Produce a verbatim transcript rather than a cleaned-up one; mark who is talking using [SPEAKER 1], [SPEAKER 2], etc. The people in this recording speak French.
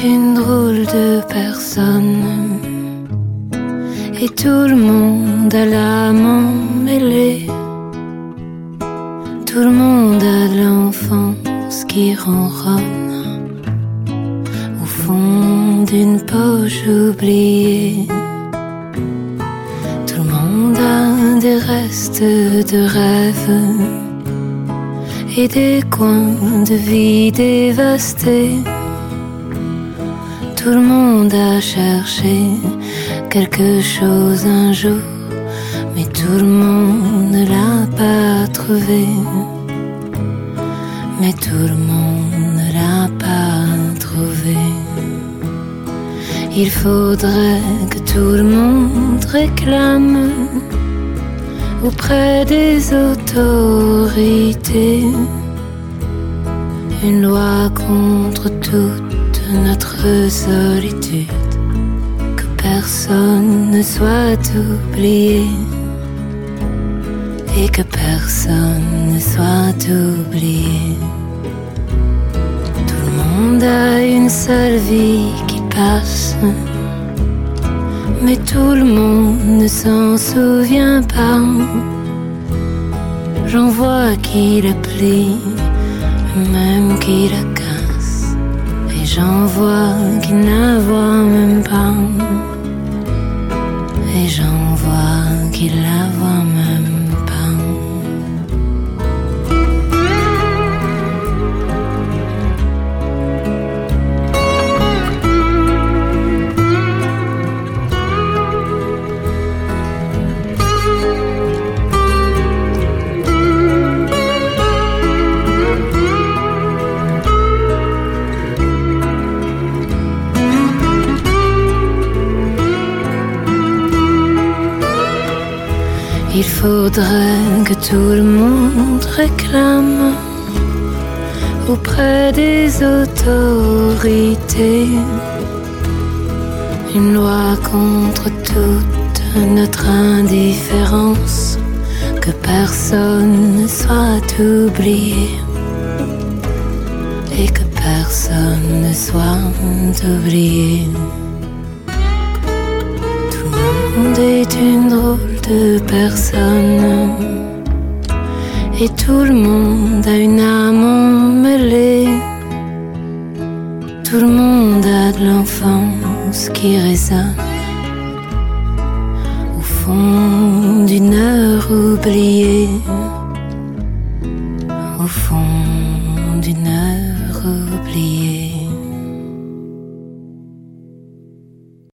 [SPEAKER 1] une drôle de personne, et tout le monde a l'âme mêlée. Tout le monde a de l'enfance qui ronronne au fond d'une poche oubliée. Tout le monde a des restes de rêves et des coins de vie dévastés. Tout le monde a cherché quelque chose un jour, mais tout le monde ne l'a pas trouvé. Mais tout le monde ne l'a pas trouvé. Il faudrait que tout le monde réclame auprès des autorités une loi contre toute notre solitude, que personne ne soit oublié et que personne ne soit oublié. Tout le monde a une seule vie qui passe, mais tout le monde ne s'en souvient pas. J'en vois qui la plie, même qui la casse, et j'en vois qui ne voit même pas, et j'en vois qui la voit même pas. Il faudrait que tout le monde réclame auprès des autorités une loi contre toute notre indifférence, que personne ne soit oublié et que personne ne soit oublié. Tout le monde est une drôle de personne, et tout le monde a une âme mêlée. Tout le monde a de l'enfance qui résonne au fond d'une heure oubliée, au fond d'une heure oubliée.